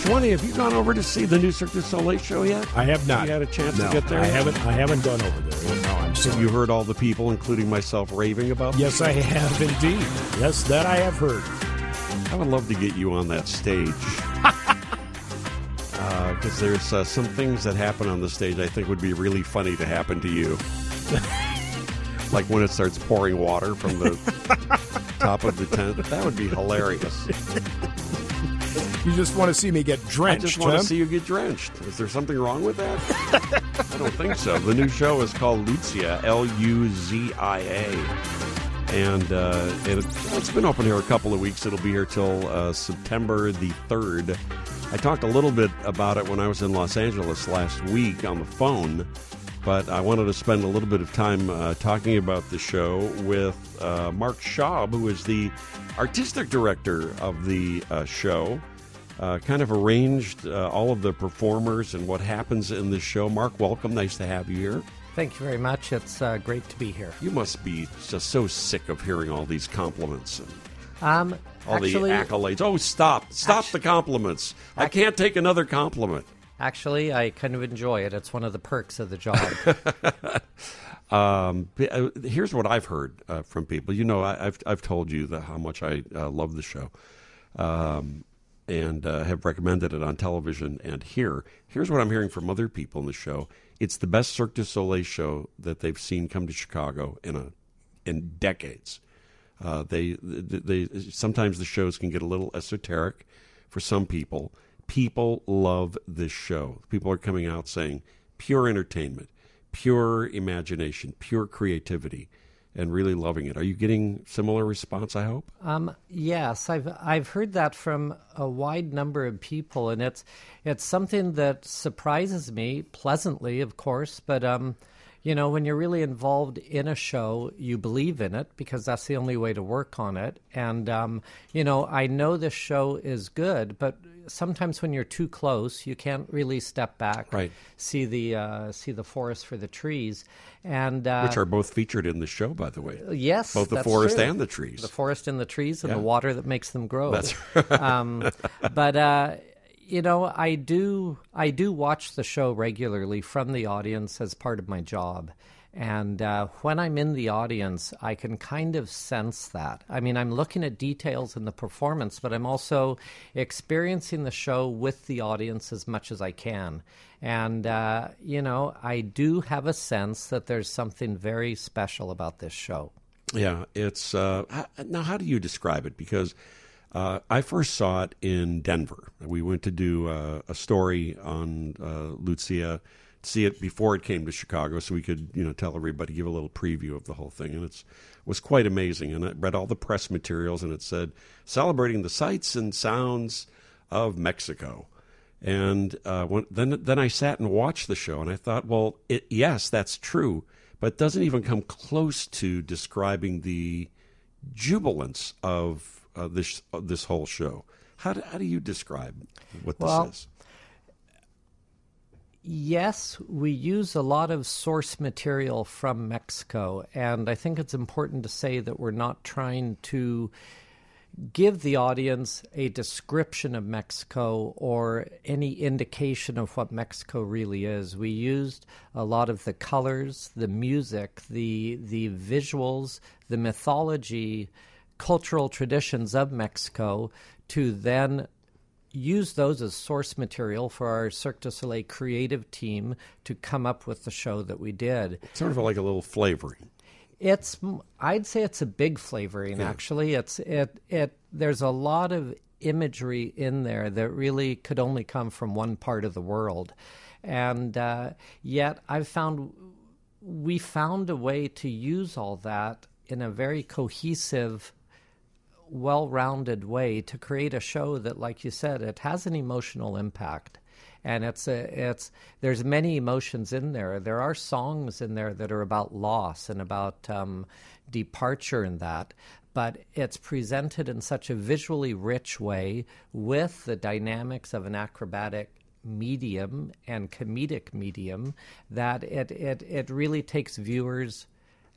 Swanee, have you gone over to see the new Cirque du Soleil show yet? I have not. You had a chance No, to get there? I haven't gone over there. No, I'm Have sorry. you heard all the people, including myself, raving about this? Yes, I have indeed. Yes, that I have heard. I would love to get you on that stage. Because there's some things that happen on the stage I think would be really funny to happen to you. Like when it starts pouring water from the top of the tent. That would be hilarious. You just want to see me get drenched, I just want huh? to see you get drenched. Is there something wrong with that? I don't think so. The new show is called Luzia, Luzia. And it's been open here a couple of weeks. It'll be here till September the 3rd. I talked a little bit about it when I was in Los Angeles last week on the phone, but I wanted to spend a little bit of time talking about the show with Mark Schaub, who is the artistic director of the show. Kind of arranged all of the performers and what happens in the show. Mark, welcome. Nice to have you here. Thank you very much. It's great to be here. You must be just so sick of hearing all these compliments and all the accolades. Oh, stop the compliments. I can't take another compliment. Actually, I kind of enjoy it. It's one of the perks of the job. Here's what I've heard from people. You know, I've told you how much I love the show. And have recommended it on television and here. Here's what I'm hearing from other people in the show. It's the best Cirque du Soleil show that they've seen come to Chicago in decades. They sometimes the shows can get a little esoteric for some people. People love this show. People are coming out saying pure entertainment, pure imagination, pure creativity, and really loving it. Are you getting similar response, I hope? Yes, I've heard that from a wide number of people, and it's something that surprises me pleasantly, of course. But you know, when you're really involved in a show, you believe in it because that's the only way to work on it. And you know, I know this show is good, but sometimes when you're too close, you can't really step back, right? See the forest for the trees, and which are both featured in the show, by the way. Yes, both the that's forest true. and the trees. The forest and the trees, and the water that makes them grow. That's right. But you know, I do watch the show regularly from the audience as part of my job. And when I'm in the audience, I can kind of sense that. I mean, I'm looking at details in the performance, but I'm also experiencing the show with the audience as much as I can. And, you know, I do have a sense that there's something very special about this show. Yeah, it's... now, how do you describe it? Because I first saw it in Denver. We went to do a story on Luzia, see it before it came to Chicago, so we could, you know, tell everybody, give a little preview of the whole thing, and it was quite amazing. And I read all the press materials, and it said celebrating the sights and sounds of Mexico. And then I sat and watched the show, and I thought, well, yes, that's true, but it doesn't even come close to describing the jubilance of this whole show. How do you describe what this is? Yes, we use a lot of source material from Mexico, and I think it's important to say that we're not trying to give the audience a description of Mexico or any indication of what Mexico really is. We used a lot of the colors, the music, the visuals, the mythology, cultural traditions of Mexico to then use those as source material for our Cirque du Soleil creative team to come up with the show that we did. Sort of like a little flavoring. I'd say it's a big flavoring, actually. There's a lot of imagery in there that really could only come from one part of the world. And yet we found a way to use all that in a very cohesive, well-rounded way to create a show that, like you said, it has an emotional impact. And there's many emotions in there. There are songs in there that are about loss and about departure and that, but it's presented in such a visually rich way with the dynamics of an acrobatic medium and comedic medium that it really takes viewers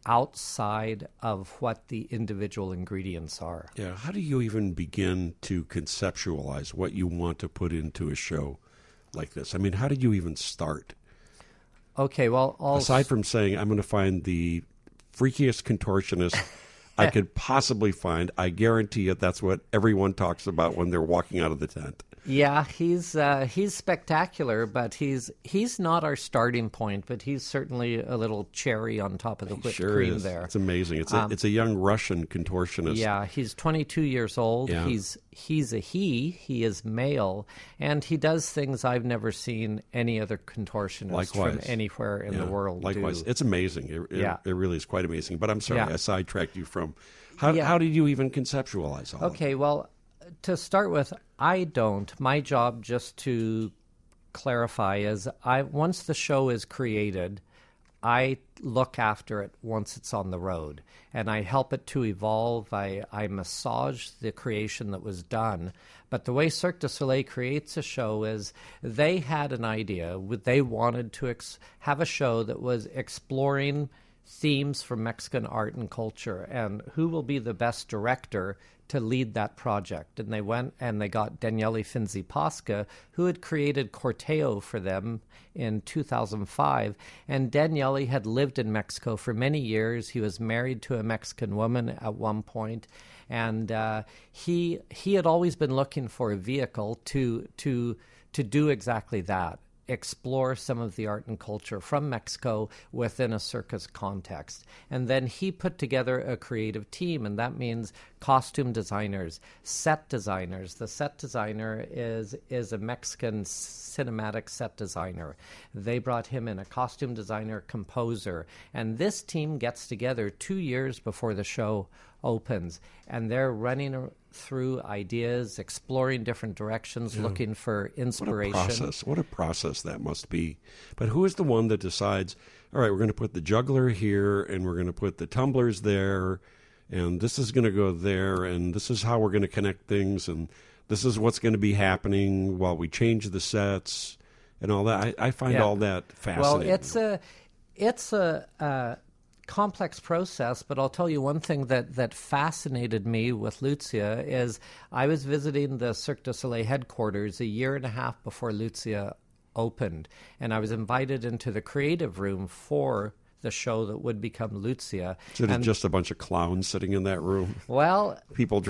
outside of what the individual ingredients are. Yeah. How do you even begin to conceptualize what you want to put into a show like this? I mean, how did you even start? Okay, well, aside from saying, I'm going to find the freakiest contortionist I could possibly find, I guarantee you that's what everyone talks about when they're walking out of the tent. Yeah, he's spectacular, but he's not our starting point. But he's certainly a little cherry on top of the whipped cream there. It's amazing. It's a young Russian contortionist. Yeah, he's 22 years old. Yeah. He's a he. He is male, and he does things I've never seen any other contortionist from anywhere in the world Likewise, do. it's amazing. It really is quite amazing. But I'm sorry, I sidetracked you from. How did you even conceptualize all of it? Okay, well, to start with, my job, just to clarify, is once the show is created, I look after it once it's on the road, and I help it to evolve. I massage the creation that was done. But the way Cirque du Soleil creates a show is they had an idea. They wanted to have a show that was exploring themes from Mexican art and culture, and who will be the best director to lead that project. And they went and they got Daniele Finzi-Pasca, who had created Corteo for them in 2005. And Daniele had lived in Mexico for many years. He was married to a Mexican woman at one point, and he had always been looking for a vehicle to do exactly that. Explore some of the art and culture from Mexico within a circus context. And then he put together a creative team, and that means costume designers, set designers. The set designer is a Mexican cinematic set designer. They brought him in, a costume designer, composer. And this team gets together 2 years before the show opens, and they're running through ideas, exploring different directions, looking for inspiration. What a process that must be. But who is the one that decides, all right, we're going to put the juggler here, and we're going to put the tumblers there, and this is going to go there, and this is how we're going to connect things, and this is what's going to be happening while we change the sets and all that? I find all that fascinating. Well, it's a complex process, but I'll tell you one thing that fascinated me with Lucia is I was visiting the Cirque du Soleil headquarters a year and a half before Lucia opened, and I was invited into the creative room for the show that would become Lucia. So it's just a bunch of clowns sitting in that room? Well, people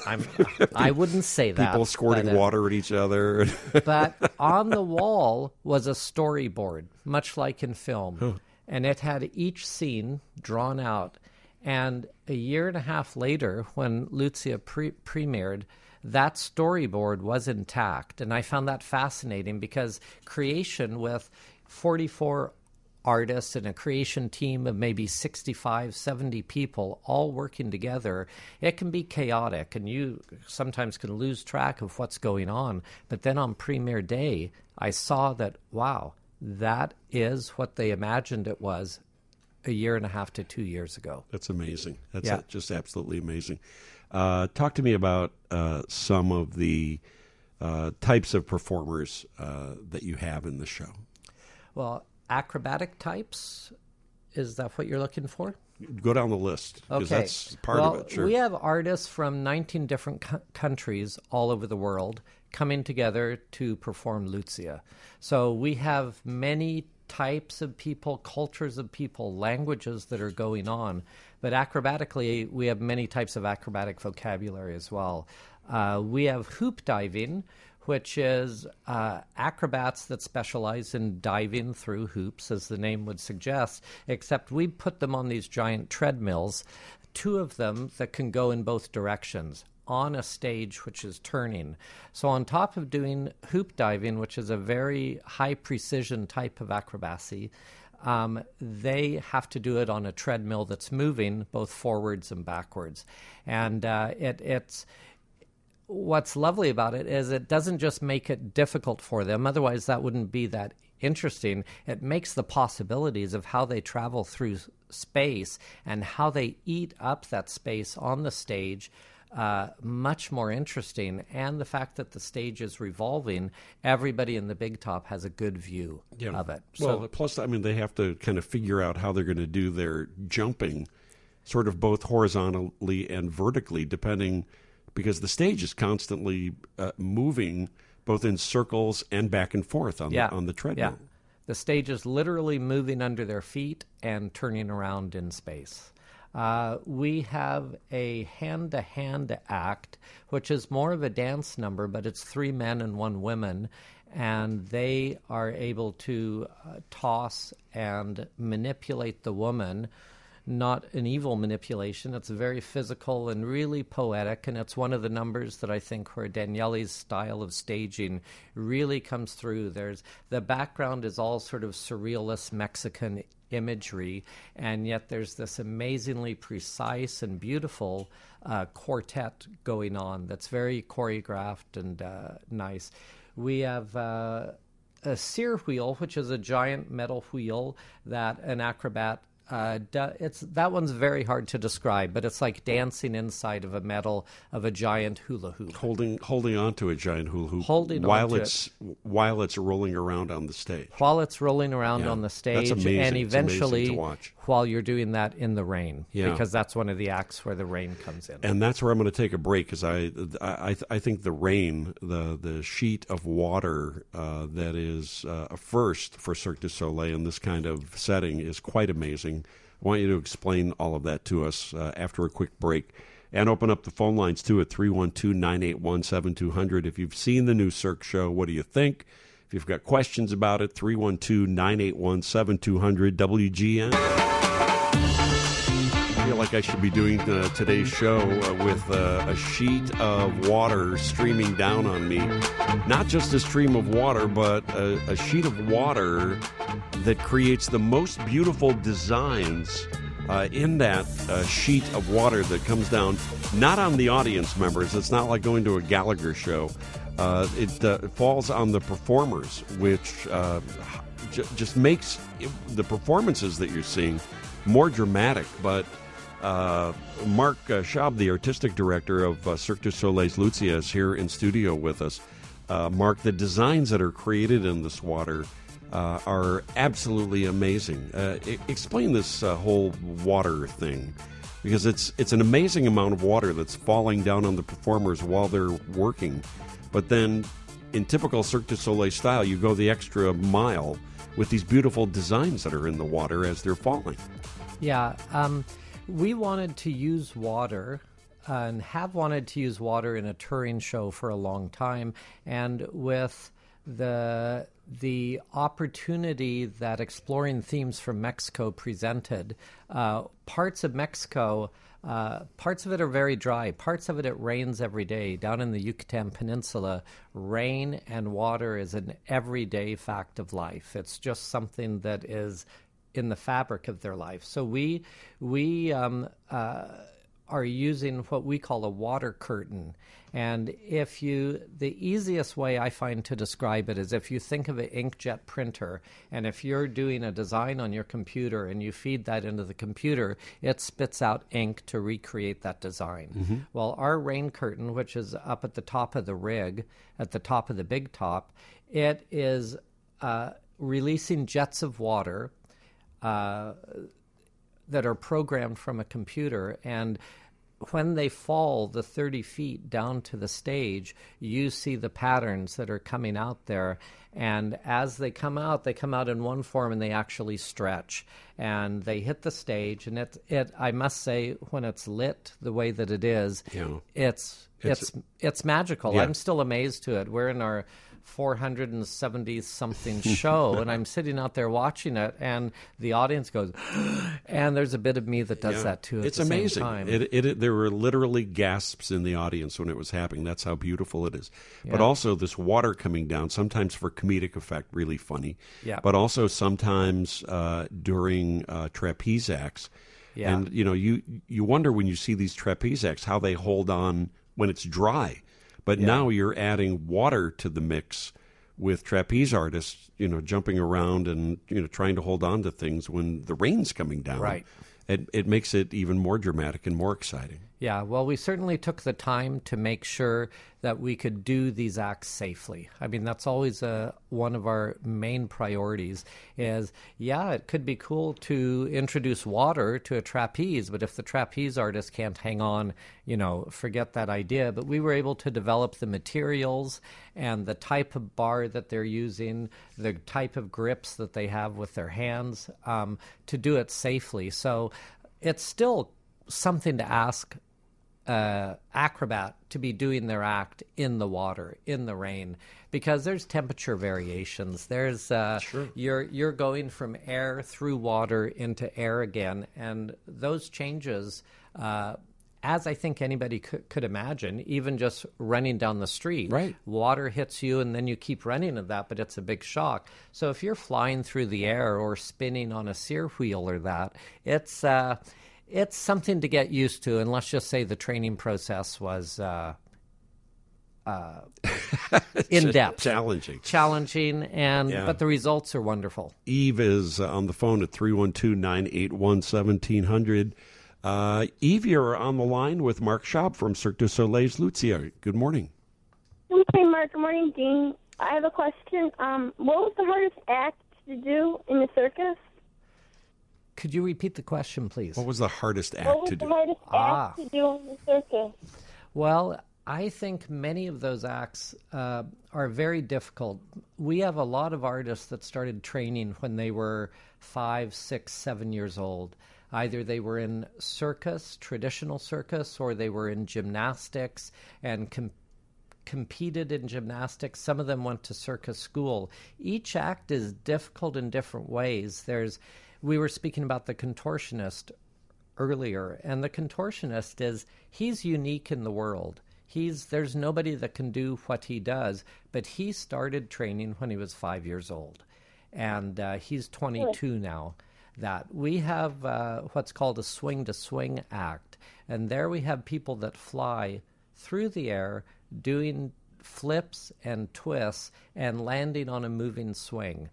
I wouldn't say that. People squirting water at each other. But on the wall was a storyboard, much like in film. Huh. And it had each scene drawn out. And a year and a half later, when Lucia premiered, that storyboard was intact. And I found that fascinating because creation with 44 artists and a creation team of maybe 65, 70 people all working together, it can be chaotic. And you sometimes can lose track of what's going on. But then on premiere day, I saw that, wow, that is what they imagined it was a year and a half to 2 years ago. That's amazing. That's just absolutely amazing. Talk to me about some of the types of performers that you have in the show. Well, acrobatic types, is that what you're looking for? Go down the list, because that's part of it. Sure. We have artists from 19 different countries all over the world coming together to perform Lucia. So we have many types of people, cultures of people, languages that are going on. But acrobatically, we have many types of acrobatic vocabulary as well. We have hoop diving, which is acrobats that specialize in diving through hoops, as the name would suggest, except we put them on these giant treadmills, 2 of them that can go in both directions, on a stage which is turning. So on top of doing hoop diving, which is a very high precision type of acrobacy, they have to do it on a treadmill that's moving both forwards and backwards. And it's what's lovely about it is it doesn't just make it difficult for them, otherwise that wouldn't be that interesting. It makes the possibilities of how they travel through space and how they eat up that space on the stage much more interesting. And the fact that the stage is revolving, everybody in the big top has a good view of it. Well, plus, I mean, they have to kind of figure out how they're going to do their jumping, sort of both horizontally and vertically, depending, because the stage is constantly moving both in circles and back and forth on the treadmill. Yeah. The stage is literally moving under their feet and turning around in space. We have a hand-to-hand act, which is more of a dance number, but it's 3 men and 1 woman, and they are able to toss and manipulate the woman. Not an evil manipulation. It's very physical and really poetic, and it's one of the numbers that I think where Daniele's style of staging really comes through. The background is all sort of surrealist Mexican imagery, and yet there's this amazingly precise and beautiful quartet going on that's very choreographed and nice. We have a sear wheel, which is a giant metal wheel that an acrobat that one's very hard to describe, but it's like dancing inside of a giant hula hoop, holding onto a giant hula hoop while it's rolling around on the stage. While it's rolling around on the stage, that's amazing. And eventually, it's amazing to watch. While you're doing that in the rain, because that's one of the acts where the rain comes in. And that's where I'm going to take a break, because I think the rain, the sheet of water that is a first for Cirque du Soleil in this kind of setting is quite amazing. I want you to explain all of that to us after a quick break. And open up the phone lines, too, at 312-981-7200. If you've seen the new Cirque show, what do you think? If you've got questions about it, 312-981-7200, WGN. I feel like I should be doing today's show with a sheet of water streaming down on me. Not just a stream of water, but a sheet of water that creates the most beautiful designs in that sheet of water that comes down, not on the audience members. It's not like going to a Gallagher show. It falls on the performers, which just makes the performances that you're seeing more dramatic. But Mark Schaub, the artistic director of Cirque du Soleil's Lucia, is here in studio with us. Mark, the designs that are created in this water are absolutely amazing. Explain this whole water thing, because it's an amazing amount of water that's falling down on the performers while they're working. But then, in typical Cirque du Soleil style, you go the extra mile with these beautiful designs that are in the water as they're falling. Yeah, we wanted to use water and have wanted to use water in a touring show for a long time, and with the opportunity that Exploring Themes from Mexico presented, parts of Mexico, parts of it are very dry. Parts of it rains every day. Down in the Yucatan Peninsula, rain and water is an everyday fact of life. It's just something that is in the fabric of their life. So we are using what we call a water curtain. And the easiest way I find to describe it is if you think of an inkjet printer, and if you're doing a design on your computer and you feed that into the computer, it spits out ink to recreate that design. Mm-hmm. Well, our rain curtain, which is up at the top of the rig, at the top of the big top, it is releasing jets of water that are programmed from a computer, and when they fall the 30 feet down to the stage, you see the patterns that are coming out there. And as they come out in one form, and they actually stretch. And they hit the stage, and it I must say, when it's lit the way that it is, it's magical. Yeah. I'm still amazed to it. We're in our 470-something show, and I'm sitting out there watching it, and the audience goes, and there's a bit of me that does that too. It's amazing. There were literally gasps in the audience when it was happening. That's how beautiful it is. Yeah. But also this water coming down, sometimes for comedic effect, really funny. Yeah. But also sometimes during trapeze acts. Yeah. And you wonder when you see these trapeze acts how they hold on when it's dry. But now you're adding water to the mix with trapeze artists, jumping around and, trying to hold on to things when the rain's coming down. Right. It makes it even more dramatic and more exciting. Yeah, well, we certainly took the time to make sure that we could do these acts safely. I mean, that's always one of our main priorities is, yeah, it could be cool to introduce water to a trapeze, but if the trapeze artist can't hang on, forget that idea. But we were able to develop the materials and the type of bar that they're using, the type of grips that they have with their hands to do it safely. So it's still something to ask acrobat to be doing their act in the water, in the rain, because there's temperature variations. There's Sure. You're going from air through water into air again, and those changes, as I think anybody could imagine, even just running down the street, Right. water hits you and then you keep running at that, but it's a big shock. So if you're flying through the air or spinning on a sear wheel or that, it's something to get used to, and let's just say the training process was in-depth. Challenging. But the results are wonderful. Eve is on the phone at 312-981-1700. Eve, you're on the line with Mark Schaub from Cirque du Soleil's Lucia. Good morning. Good morning, Mark. Good morning, Dean. I have a question. What was the hardest act to do in the circus? Could you repeat the question, please? What was the hardest act What was to the do? hardest act to do in the circus? Well, I think many of those acts are very difficult. We have a lot of artists that started training when they were 5, 6, 7 years old. Either they were in circus, traditional circus, or they were in gymnastics and competed in gymnastics. Some of them went to circus school. Each act is difficult in different ways. We were speaking about the contortionist earlier, and the contortionist he's unique in the world. There's nobody that can do what he does, but he started training when he was 5 years old, and he's 22 now. That we have what's called a swing-to-swing act, and there we have people that fly through the air doing flips and twists and landing on a moving swing.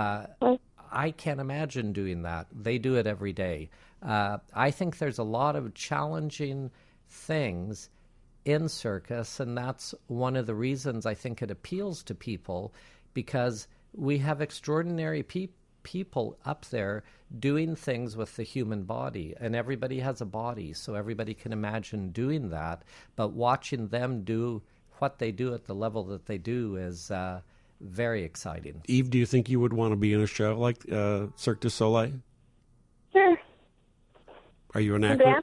I can't imagine doing that. They do it every day. I think there's a lot of challenging things in circus, and that's one of the reasons I think it appeals to people, because we have extraordinary people up there doing things with the human body, and everybody has a body, so everybody can imagine doing that, but watching them do what they do at the level that they do is very exciting. Eve, do you think you would want to be in a show like Cirque du Soleil? Sure. Are you an My actor?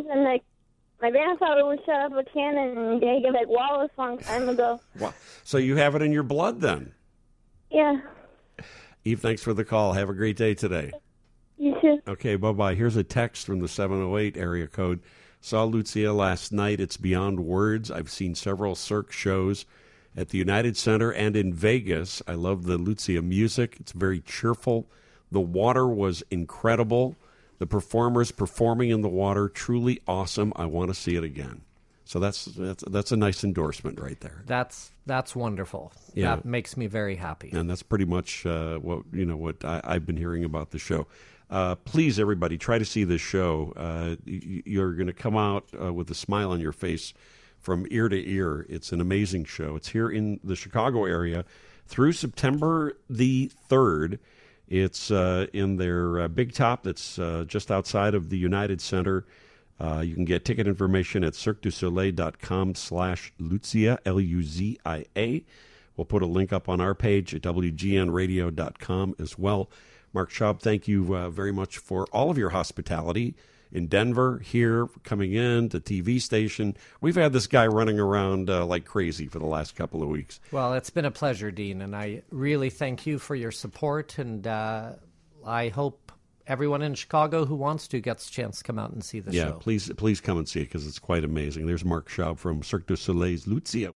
my grandfather would set up a cannon in David Wallace a long time ago. Wow. So you have it in your blood then? Yeah. Eve, thanks for the call. Have a great day today. You too. Okay, bye-bye. Here's a text from the 708 area code. Saw Lucia last night. It's beyond words. I've seen several Cirque shows at the United Center and in Vegas. I love the Lucia music. It's very cheerful. The water was incredible. The performers performing in the water, truly awesome. I want to see it again. So that's a nice endorsement right there. That's wonderful. Yeah. That makes me very happy. And that's pretty much what I've been hearing about the show. Please, everybody, try to see this show. You're going to come out with a smile on your face from ear to ear. It's an amazing show. It's here in the Chicago area through September the 3rd. It's in their Big Top that's just outside of the United Center. You can get ticket information at cirquedusoleil.com/Lucia, Luzia. We'll put a link up on our page at WGNradio.com as well. Mark Schaub, thank you very much for all of your hospitality in Denver, here, coming in, the TV station. We've had this guy running around like crazy for the last couple of weeks. Well, it's been a pleasure, Dean, and I really thank you for your support, and I hope everyone in Chicago who wants to gets a chance to come out and see the show. Yeah, please come and see it because it's quite amazing. There's Mark Schaub from Cirque du Soleil's Lucia.